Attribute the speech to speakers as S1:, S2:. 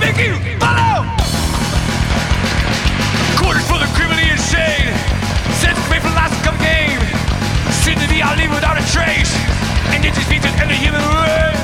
S1: Thank you. Follow. Quarters for the criminally insane. Sends away from last come game. Sin to the I'll leave without a trace. And it just beats it in the human race.